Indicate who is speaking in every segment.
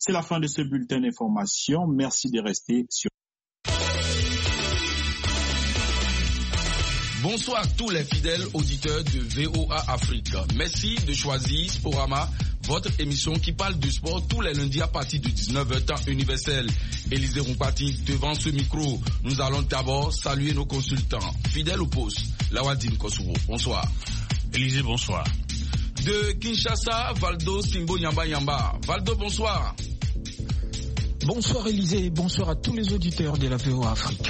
Speaker 1: C'est la fin de ce bulletin d'information. Merci de rester sur.
Speaker 2: Bonsoir à tous les fidèles auditeurs de VOA Afrique. Merci de choisir Sporama, votre émission qui parle de sport tous les lundis à partir de 19h temps universel. Élisée Rompati devant ce micro. Nous allons d'abord saluer nos consultants. Fidèles au poste, Lawadine Kosovo. Bonsoir.
Speaker 3: Élisée, bonsoir.
Speaker 2: De Kinshasa, Valdo Simbo Yamba Yamba. Valdo, bonsoir.
Speaker 4: Bonsoir Élisée, bonsoir à tous les auditeurs de la VOA Afrique.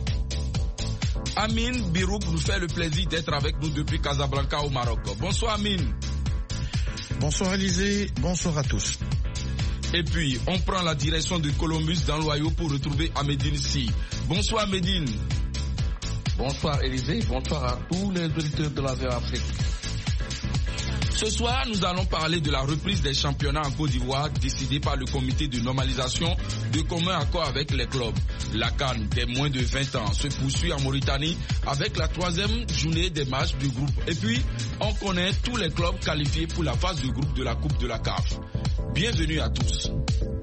Speaker 2: Amine Birouk nous fait le plaisir d'être avec nous depuis Casablanca au Maroc. Bonsoir Amine.
Speaker 5: Bonsoir Élisée, bonsoir à tous.
Speaker 2: Et puis, on prend la direction de Columbus dans l'Ohio pour retrouver Amédine Si. Bonsoir Amédine.
Speaker 6: Bonsoir Élisée, bonsoir à tous les auditeurs de la VOA Afrique.
Speaker 2: Ce soir, nous allons parler de la reprise des championnats en Côte d'Ivoire décidée par le comité de normalisation de commun accord avec les clubs. La CAN des moins de 20 ans se poursuit en Mauritanie avec la 3e journée des matchs du groupe. Et puis, on connaît tous les clubs qualifiés pour la phase de groupe de la Coupe de la CAF. Bienvenue à tous.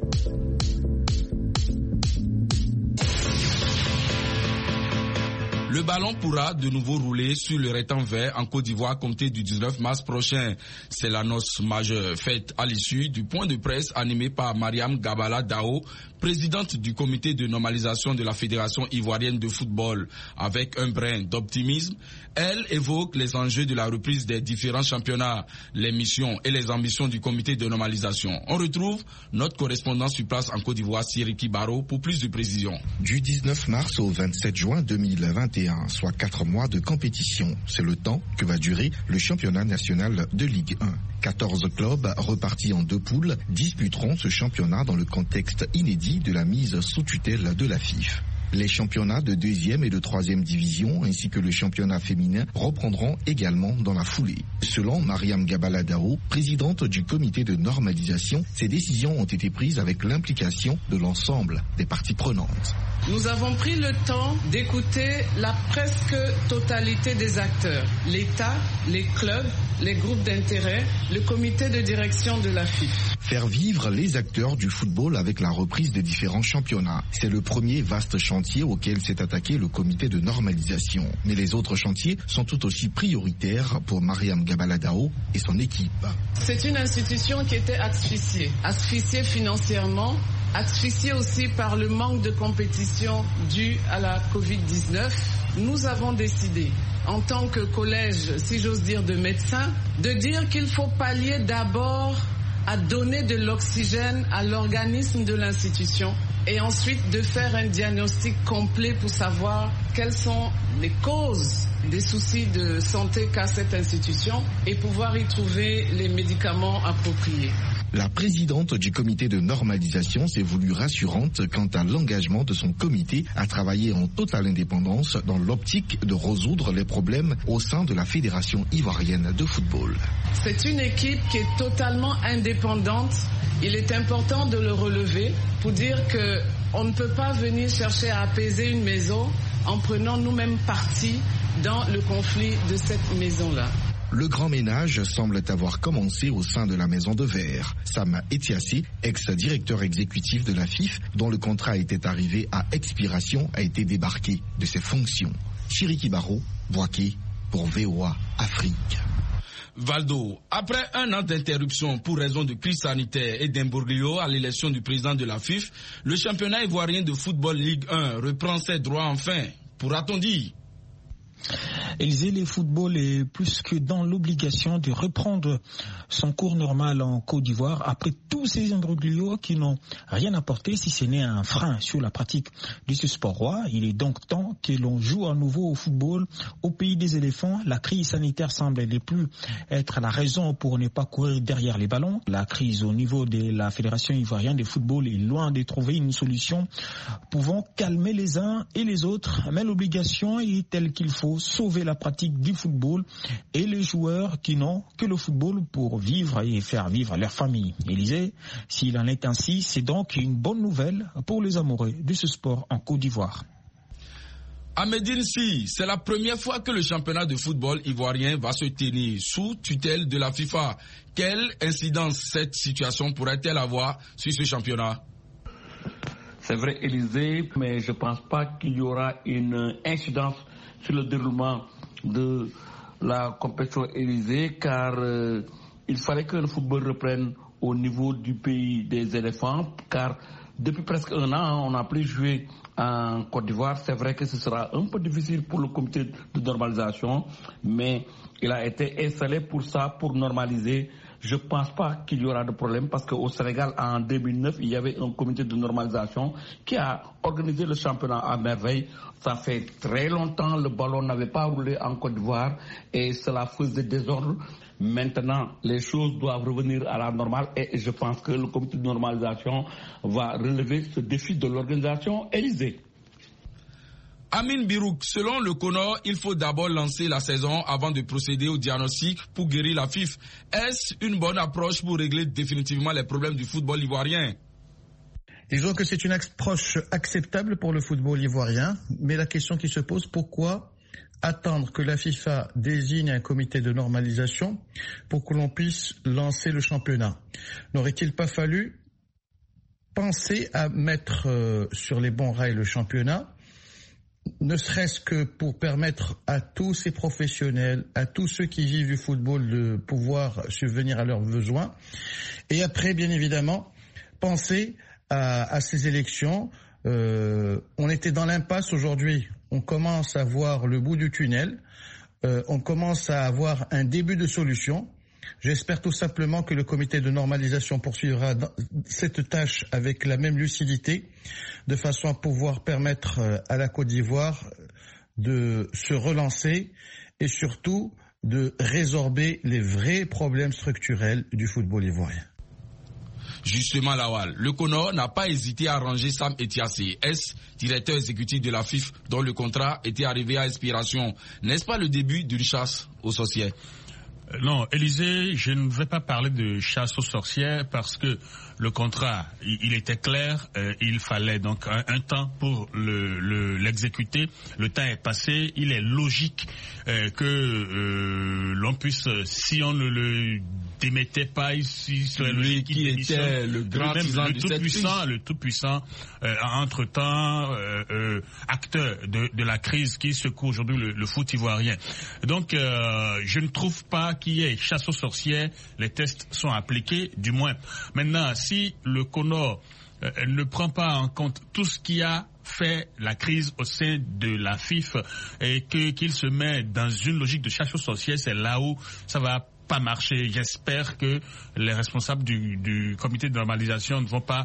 Speaker 2: Le ballon pourra de nouveau rouler sur le rectangle vert en Côte d'Ivoire compté du 19 mars prochain. C'est l'annonce majeure faite à l'issue du point de presse animé par Mariam Gabala Dao, présidente du comité de normalisation de la Fédération ivoirienne de football. Avec un brin d'optimisme, elle évoque les enjeux de la reprise des différents championnats, les missions et les ambitions du comité de normalisation. On retrouve notre correspondant sur place en Côte d'Ivoire, Siriki Baro, pour plus de précisions.
Speaker 5: Du 19 mars au 27 juin 2021, soit 4 mois de compétition, c'est le temps que va durer le championnat national de Ligue 1. 14 clubs repartis en 2 poules disputeront ce championnat dans le contexte inédit de la mise sous tutelle de la FIF. Les championnats de 2e et de 3e division ainsi que le championnat féminin reprendront également dans la foulée. Selon Mariam Gabala Dao, présidente du comité de normalisation, ces décisions ont été prises avec l'implication de l'ensemble des parties prenantes.
Speaker 7: Nous avons pris le temps d'écouter la presque totalité des acteurs, l'État, les clubs, les groupes d'intérêt, le comité de direction de la FIF.
Speaker 5: Faire vivre les acteurs du football avec la reprise des différents championnats. C'est le premier vaste chantier auquel s'est attaqué le comité de normalisation. Mais les autres chantiers sont tout aussi prioritaires pour Mariam Gabala Dao et son équipe.
Speaker 7: C'est une institution qui était asphyxiée financièrement, asphyxiée aussi par le manque de compétition dû à la Covid-19. Nous avons décidé, en tant que collège, si j'ose dire, de médecins, de dire qu'il faut pallier d'abord à donner de l'oxygène à l'organisme de l'institution et ensuite de faire un diagnostic complet pour savoir quelles sont les causes des soucis de santé qu'a cette institution et pouvoir y trouver les médicaments appropriés.
Speaker 5: La présidente du comité de normalisation s'est voulue rassurante quant à l'engagement de son comité à travailler en totale indépendance dans l'optique de résoudre les problèmes au sein de la Fédération ivoirienne de football.
Speaker 7: C'est une équipe qui est totalement indépendante. Il est important de le relever pour dire qu'on ne peut pas venir chercher à apaiser une maison en prenant nous-mêmes parti dans le conflit de cette maison-là.
Speaker 5: Le grand ménage semble avoir commencé au sein de la Maison de Verre. Sam Etiassi, ex-directeur exécutif de la FIF, dont le contrat était arrivé à expiration, a été débarqué de ses fonctions. Chiriki Baro, Boaké, pour VOA Afrique.
Speaker 2: Valdo, après un an d'interruption pour raison de crise sanitaire et d'imbroglio à l'élection du président de la FIF, le championnat ivoirien de football Ligue 1 reprend ses droits enfin. Pourra-t-on dire?
Speaker 4: Élisée, le football est plus que dans l'obligation de reprendre son cours normal en Côte d'Ivoire après tous ces imbroglios qui n'ont rien apporté si ce n'est un frein sur la pratique de ce sport roi. Il est donc temps que l'on joue à nouveau au football au pays des éléphants. La crise sanitaire semble ne plus être la raison pour ne pas courir derrière les ballons. La crise au niveau de la Fédération ivoirienne de football est loin de trouver une solution pouvant calmer les uns et les autres, mais l'obligation est telle qu'il faut sauver la pratique du football et les joueurs qui n'ont que le football pour vivre et faire vivre leur famille. Élisée, s'il en est ainsi, c'est donc une bonne nouvelle pour les amoureux de ce sport en Côte d'Ivoire.
Speaker 2: À Médine, si, c'est la première fois que le championnat de football ivoirien va se tenir sous tutelle de la FIFA. Quelle incidence cette situation pourrait-elle avoir sur ce championnat?
Speaker 6: C'est vrai, Élysée, mais je ne pense pas qu'il y aura une incidence sur le déroulement de la compétition Élysée, car il fallait que le football reprenne au niveau du pays des éléphants, car depuis presque un an, on n'a plus joué en Côte d'Ivoire. C'est vrai que ce sera un peu difficile pour le comité de normalisation, mais il a été installé pour ça, pour normaliser. Je ne pense pas qu'il y aura de problème parce qu'au Sénégal, en 2009, il y avait un comité de normalisation qui a organisé le championnat à merveille. Ça fait très longtemps, le ballon n'avait pas roulé en Côte d'Ivoire et cela faisait désordre. Maintenant, les choses doivent revenir à la normale et je pense que le comité de normalisation va relever ce défi de l'organisation Élysée.
Speaker 2: Amine Birouk, selon le CONOR, il faut d'abord lancer la saison avant de procéder au diagnostic pour guérir la FIF. Est-ce une bonne approche pour régler définitivement les problèmes du football ivoirien?
Speaker 3: Disons que c'est une approche acceptable pour le football ivoirien, mais la question qui se pose, pourquoi attendre que la FIFA désigne un comité de normalisation pour que l'on puisse lancer le championnat? N'aurait-il pas fallu penser à mettre sur les bons rails le championnat, ne serait-ce que pour permettre à tous ces professionnels, à tous ceux qui vivent du football de pouvoir subvenir à leurs besoins, et après, bien évidemment, penser à ces élections. On était dans l'impasse aujourd'hui. On commence à voir le bout du tunnel. On commence à avoir un début de solution. J'espère tout simplement que le comité de normalisation poursuivra cette tâche avec la même lucidité, de façon à pouvoir permettre à la Côte d'Ivoire de se relancer et surtout de résorber les vrais problèmes structurels du football ivoirien.
Speaker 2: Justement, Lawal, le CONOR n'a pas hésité à ranger Sam Etiassé, directeur exécutif de la FIF, dont le contrat était arrivé à expiration. N'est-ce pas le début d'une chasse aux sorcières?
Speaker 8: Non, Élysée, je ne vais pas parler de chasse aux sorcières parce que le contrat, il était clair, il fallait donc un temps pour l'exécuter. Le temps est passé, il est logique que l'on puisse, si on ne le démettait pas, ici serait logique
Speaker 2: qui était le grand
Speaker 8: le tout-puissant, entre-temps acteur de la crise qui secoue aujourd'hui le foot ivoirien. Donc, je ne trouve pas qu'il y ait chasse aux sorcières, les tests sont appliqués, du moins. Maintenant, si le CONOR ne prend pas en compte tout ce qui a fait la crise au sein de la FIF et qu'il se met dans une logique de chasse aux sorcières, c'est là où ça va pas marcher. J'espère que les responsables du comité de normalisation ne vont pas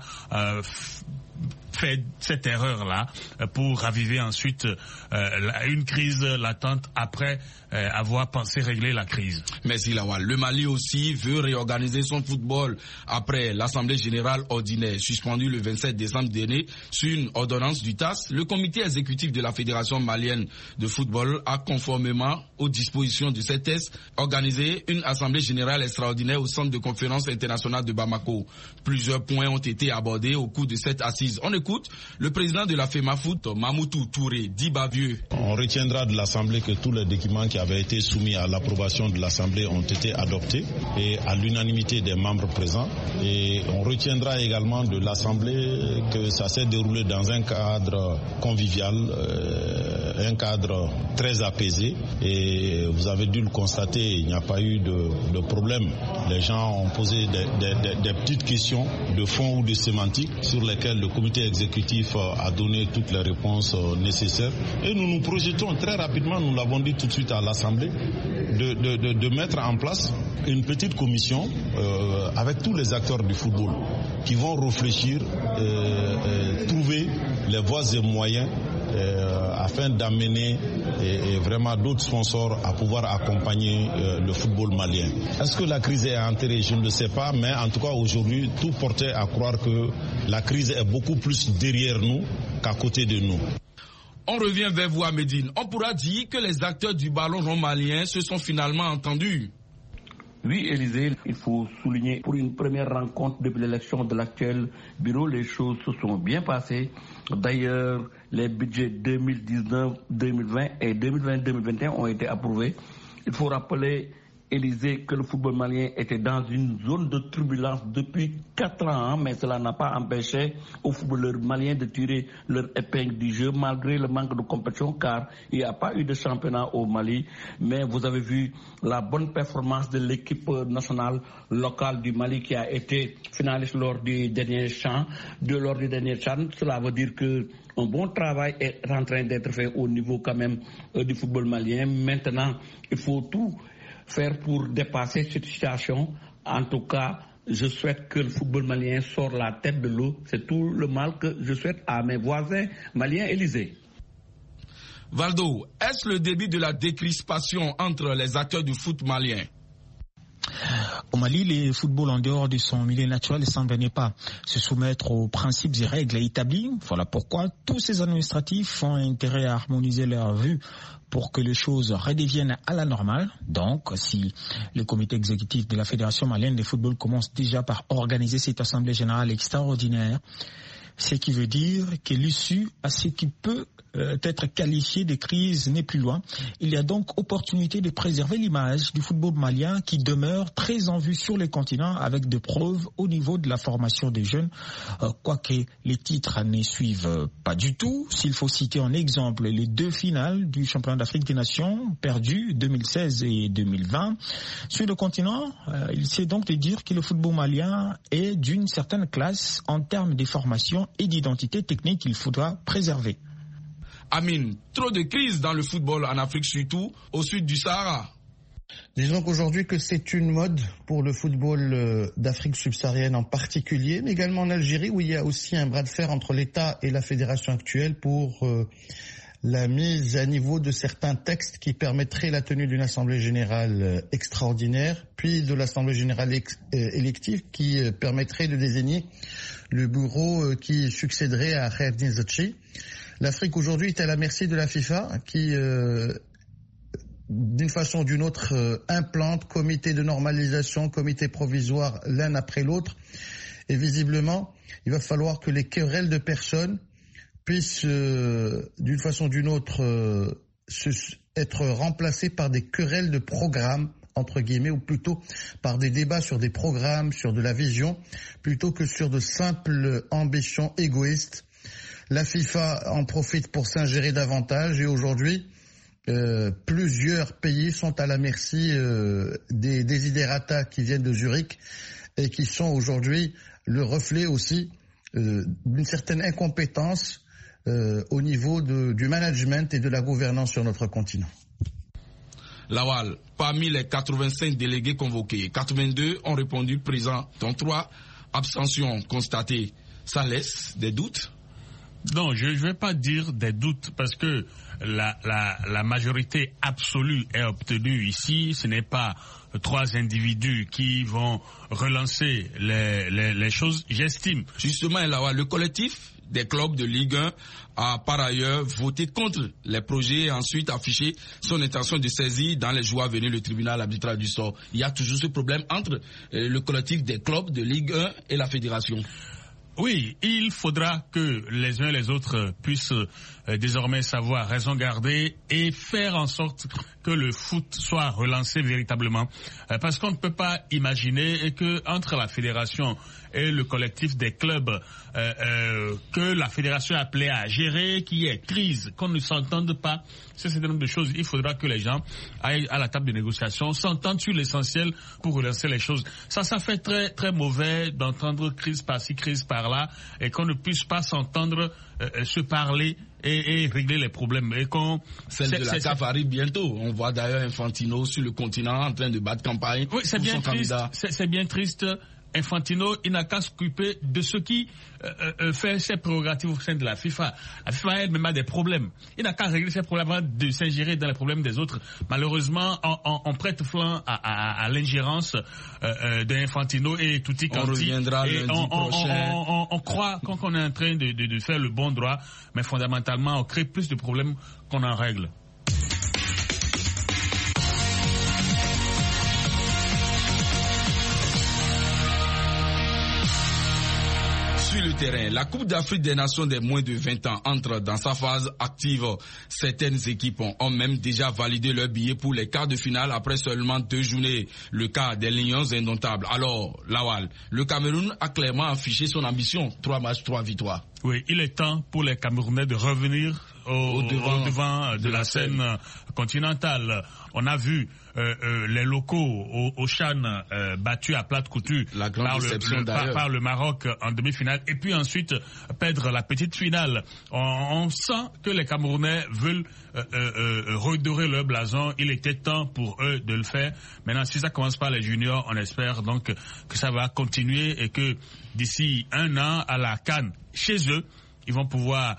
Speaker 8: faire cette erreur-là pour raviver ensuite une crise latente après avoir pensé régler la crise.
Speaker 2: Merci Lawal. Le Mali aussi veut réorganiser son football après l'Assemblée générale ordinaire suspendue le 27 décembre dernier sur une ordonnance du TAS. Le comité exécutif de la Fédération malienne de football a, conformément aux dispositions de cette test, organisé une Assemblée générale extraordinaire au centre de conférence internationale de Bamako. Plusieurs points ont été abordés au cours de cette assise. On écoute le président de la FEMAFOOT, Mamoutou Touré, dit Bavieux.
Speaker 9: On retiendra de l'Assemblée que tous les documents qui avaient été soumis à l'approbation de l'Assemblée ont été adoptés et à l'unanimité des membres présents. Et on retiendra également de l'Assemblée que ça s'est déroulé dans un cadre convivial, un cadre très apaisé. Et vous avez dû le constater, il n'y a pas eu de problème. Les gens ont posé des petites questions de fond ou de sémantique sur lesquelles le comité exécutif a donné toutes les réponses nécessaires. Et nous nous projetons très rapidement, nous l'avons dit tout de suite à l'Assemblée, de mettre en place une petite commission avec tous les acteurs du football qui vont réfléchir, trouver les voies et moyens afin d'amener vraiment d'autres sponsors à pouvoir accompagner le football malien. Est-ce que la crise est enterrée? Je ne le sais pas, mais en tout cas aujourd'hui, tout portait à croire que la crise est beaucoup plus derrière nous qu'à côté de nous.
Speaker 2: On revient vers vous à Médine. On pourra dire que les acteurs du ballon rond malien se sont finalement entendus.
Speaker 6: Oui, Élisée, il faut souligner pour une première rencontre depuis l'élection de l'actuel bureau, les choses se sont bien passées. D'ailleurs, les budgets 2019, 2020 et 2020-2021 ont été approuvés. Il faut rappeler, Élisée, que le football malien était dans une zone de turbulence depuis 4 ans, mais cela n'a pas empêché aux footballeurs maliens de tirer leur épingle du jeu malgré le manque de compétition, car il n'y a pas eu de championnat au Mali. Mais vous avez vu la bonne performance de l'équipe nationale locale du Mali qui a été finaliste lors du dernier CHAN. Cela veut dire que un bon travail est en train d'être fait au niveau quand même du football malien. Maintenant, il faut tout faire pour dépasser cette situation. En tout cas, je souhaite que le football malien sorte la tête de l'eau. C'est tout le mal que je souhaite à mes voisins maliens. Élisée.
Speaker 2: Valdo, est-ce le début de la décrispation entre les acteurs du foot malien?
Speaker 4: Au Mali, le football en dehors de son milieu naturel ne semble pas se soumettre aux principes et règles établis. Voilà pourquoi tous ces administratifs ont intérêt à harmoniser leur vue pour que les choses redeviennent à la normale. Donc, si le comité exécutif de la Fédération malienne de football commence déjà par organiser cette assemblée générale extraordinaire, ce qui veut dire que l'issue à ce qui peut être qualifié de crise n'est plus loin. Il y a donc opportunité de préserver l'image du football malien qui demeure très en vue sur le continent avec des preuves au niveau de la formation des jeunes, quoique les titres ne suivent pas du tout. S'il faut citer en exemple les 2 finales du championnat d'Afrique des Nations perdues 2016 et 2020 sur le continent, il s'est donc de dire que le football malien est d'une certaine classe en termes de formation et d'identité technique qu'il faudra préserver.
Speaker 2: Amine, trop de crises dans le football en Afrique, surtout au sud du Sahara.
Speaker 3: Disons qu'aujourd'hui que c'est une mode pour le football d'Afrique subsaharienne en particulier, mais également en Algérie où il y a aussi un bras de fer entre l'État et la fédération actuelle pour la mise à niveau de certains textes qui permettraient la tenue d'une assemblée générale extraordinaire, puis de l'assemblée générale élective qui permettrait de désigner le bureau qui succéderait à Khaïr Zachi. L'Afrique aujourd'hui est à la merci de la FIFA qui, d'une façon ou d'une autre, implante comité de normalisation, comité provisoire l'un après l'autre. Et visiblement, il va falloir que les querelles de personnes puissent, d'une façon ou d'une autre, être remplacées par des querelles de programmes, entre guillemets, ou plutôt par des débats sur des programmes, sur de la vision, plutôt que sur de simples ambitions égoïstes. La FIFA en profite pour s'ingérer davantage et aujourd'hui, plusieurs pays sont à la merci des desiderata qui viennent de Zurich et qui sont aujourd'hui le reflet aussi d'une certaine incompétence au niveau du management et de la gouvernance sur notre continent.
Speaker 2: Lawal, parmi les 85 délégués convoqués, 82 ont répondu présent, dont 3 abstentions constatées. Ça laisse des doutes?
Speaker 8: Non, je ne vais pas dire des doutes parce que la majorité absolue est obtenue ici. Ce n'est pas 3 individus qui vont relancer les choses, j'estime.
Speaker 2: Justement, le collectif des clubs de Ligue 1 a par ailleurs voté contre les projets et ensuite affiché son intention de saisir dans les jours à venir le tribunal arbitral du sort. Il y a toujours ce problème entre le collectif des clubs de Ligue 1 et la fédération.
Speaker 8: Oui, il faudra que les uns et les autres puissent désormais savoir raison garder et faire en sorte que le foot soit relancé véritablement. Parce qu'on ne peut pas imaginer que entre la fédération et le collectif des clubs que la fédération est appelée à gérer, qu'il y ait crise, qu'on ne s'entende pas, c'est un certain nombre de choses. Il faudra que les gens aillent à la table de négociation, s'entendent sur l'essentiel pour relancer les choses. Ça fait très très mauvais d'entendre crise par-ci, crise par-là, et qu'on ne puisse pas s'entendre, se parler et régler les problèmes. Et
Speaker 2: celle de la CAF arrive bientôt. On voit d'ailleurs Infantino sur le continent en train de battre campagne pour son candidat.
Speaker 8: C'est bien triste. Infantino, il n'a qu'à s'occuper de ce qui fait ses prérogatives au sein de la FIFA. La FIFA elle-même a des problèmes. Il n'a qu'à régler ses problèmes avant de s'ingérer dans les problèmes des autres. Malheureusement, on prête flanc à l'ingérence d'Infantino et Tutti Quanti.
Speaker 2: On reviendra lundi prochain.
Speaker 8: On croit qu'on est en train de faire le bon droit, mais fondamentalement, on crée plus de problèmes qu'on en règle.
Speaker 2: Sur le terrain, la Coupe d'Afrique des Nations des moins de 20 ans entre dans sa phase active. Certaines équipes ont même déjà validé leur billet pour les quarts de finale après seulement 2 journées. Le cas des Lions indomptables. Alors, Lawal, le Cameroun a clairement affiché son ambition. 3 matchs, 3 victoires.
Speaker 8: Oui, il est temps pour les Camerounais de revenir au devant de la scène continentale. On a vu les locaux au Chan battus à plate couture par le Maroc en demi-finale, et puis ensuite perdre la petite finale. On sent que les Camerounais veulent redorer leur blason. Il était temps pour eux de le faire. Maintenant, si ça commence par les juniors, on espère donc que ça va continuer et que d'ici 1 an à la CAN, chez eux, ils vont pouvoir,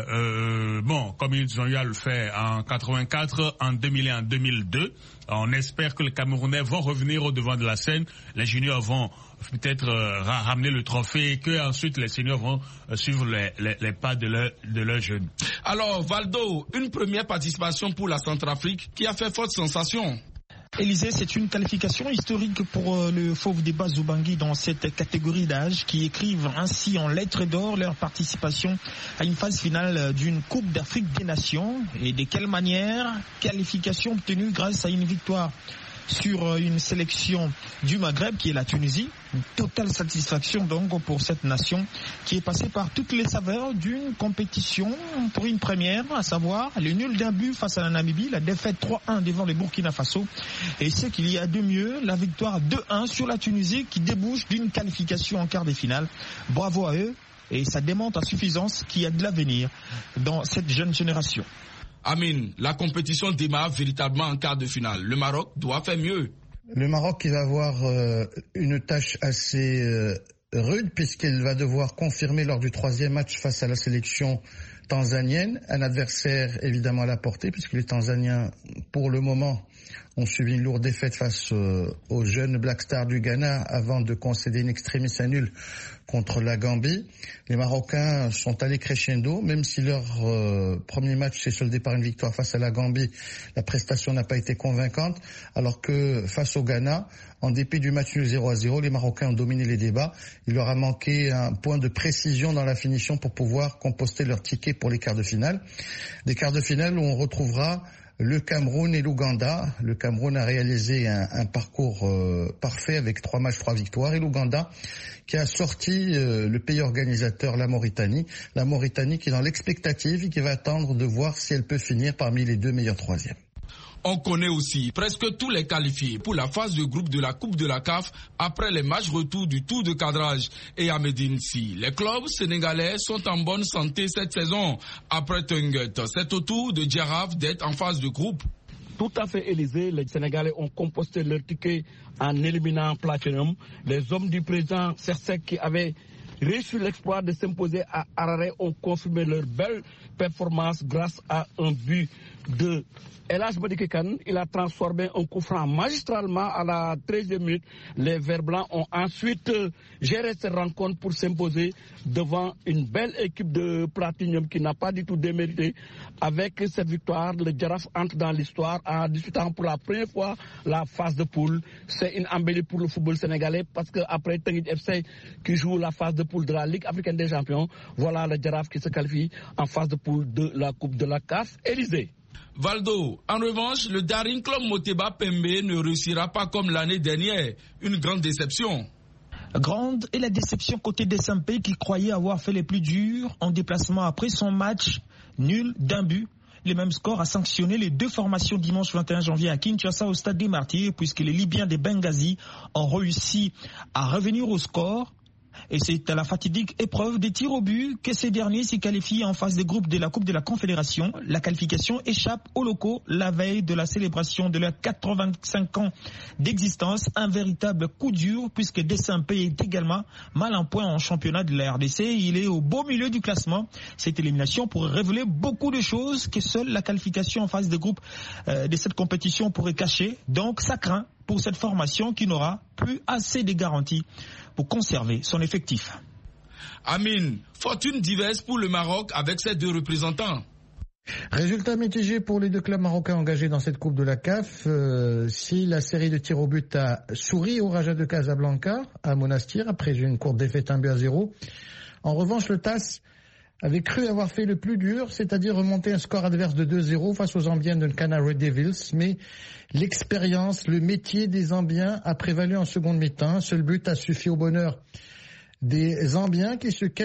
Speaker 8: comme ils ont eu à le faire en 84, en 2000 et en 2002. On espère que les Camerounais vont revenir au devant de la scène. Les juniors vont peut-être ramener le trophée et que ensuite les seniors vont suivre les pas de leurs jeunes.
Speaker 2: Alors, Valdo, une première participation pour la Centrafrique qui a fait forte sensation.
Speaker 4: Élisée, c'est une qualification historique pour le Fauve des Bas-Zoubangui dans cette catégorie d'âge qui écrivent ainsi en lettres d'or leur participation à une phase finale d'une Coupe d'Afrique des Nations. Et de quelle manière? Qualification obtenue grâce à une victoire sur une sélection du Maghreb qui est la Tunisie. Une totale satisfaction donc pour cette nation qui est passée par toutes les saveurs d'une compétition pour une première, à savoir le nul d'un but face à la Namibie, la défaite 3-1 devant le Burkina Faso et ce qu'il y a de mieux, la victoire 2-1 sur la Tunisie qui débouche d'une qualification en quart de finale. Bravo à eux et ça démontre à suffisance qu'il y a de l'avenir dans cette jeune génération.
Speaker 2: Amin, la compétition démarre véritablement en quart de finale. Le Maroc doit faire mieux.
Speaker 3: Le Maroc, il va avoir une tâche assez rude puisqu'il va devoir confirmer lors du 3e match face à la sélection tanzanienne. Un adversaire évidemment à la portée puisque les Tanzaniens, pour le moment, ont subi une lourde défaite face aux jeunes Black Stars du Ghana avant de concéder une extremis à nul contre la Gambie. Les Marocains sont allés crescendo, même si leur premier match s'est soldé par une victoire face à la Gambie, la prestation n'a pas été convaincante, alors que face au Ghana, en dépit du match nul 0-0, les Marocains ont dominé les débats. Il leur a manqué un point de précision dans la finition pour pouvoir composter leur ticket pour les quarts de finale. Des quarts de finale où on retrouvera le Cameroun et l'Ouganda. Le Cameroun a réalisé un parcours parfait avec 3 matchs, 3 victoires. Et l'Ouganda qui a sorti le pays organisateur, la Mauritanie. La Mauritanie qui est dans l'expectative et qui va attendre de voir si elle peut finir parmi les 2 meilleurs 3e.
Speaker 2: On connaît aussi presque tous les qualifiés pour la phase de groupe de la Coupe de la CAF après les matchs retour du tour de cadrage. Et à Médine, si les clubs sénégalais sont en bonne santé cette saison, après Tungut, c'est au tour de Djaraf d'être en phase de groupe.
Speaker 6: Tout à fait, Élysée. Les Sénégalais ont composté leur ticket en éliminant Platinum. Les hommes du président Sersek qui avaient réussi l'exploit de s'imposer à Harare ont confirmé leur belle performance grâce à un but de El Hadj Madické Kane. Il a transformé un coup franc magistralement à la 13e minute. Les Verts Blancs ont ensuite géré cette rencontre pour s'imposer devant une belle équipe de Platinum qui n'a pas du tout démérité. Avec cette victoire, le Djaraf entre dans l'histoire en disputant pour la première fois la phase de poule. C'est une embellie pour le football sénégalais parce qu'après Teungueth FC qui joue la phase de poule de la Ligue africaine des champions, voilà le Djaraf qui se qualifie en phase de poule de la Coupe de la CAF. Élysée.
Speaker 2: Valdo, en revanche, le Daring Club Moteba Pembe ne réussira pas comme l'année dernière. Une grande déception.
Speaker 4: Grande est la déception côté des SMP qui croyait avoir fait les plus durs en déplacement après son match nul d'un but. Le même score a sanctionné les 2 formations dimanche 21 janvier à Kinshasa au stade des Martyrs puisque les Libyens des Benghazi ont réussi à revenir au score. Et c'est à la fatidique épreuve des tirs au but que ces derniers s'y qualifient en phase de groupe de la Coupe de la Confédération. La qualification échappe aux locaux la veille de la célébration de leurs 85 ans d'existence. Un véritable coup dur puisque Dessimpe est également mal en point en championnat de la RDC. Il est au beau milieu du classement. Cette élimination pourrait révéler beaucoup de choses que seule la qualification en phase de groupe de cette compétition pourrait cacher. Donc ça craint pour cette formation qui n'aura plus assez de garanties pour conserver son effectif.
Speaker 2: Amin, fortune diverse pour le Maroc avec ses 2 représentants.
Speaker 3: Résultat mitigé pour les 2 clubs marocains engagés dans cette Coupe de la CAF. Si la série de tirs au but a souri au Raja de Casablanca à Monastir après une courte défaite 1-0, En revanche, le TAS avait cru avoir fait le plus dur, c'est-à-dire remonter un score adverse de 2-0 face aux Zambiens de Nkana Red Devils, mais l'expérience, le métier des Zambiens a prévalu en seconde mi-temps. Seul but a suffi au bonheur des Zambiens qui se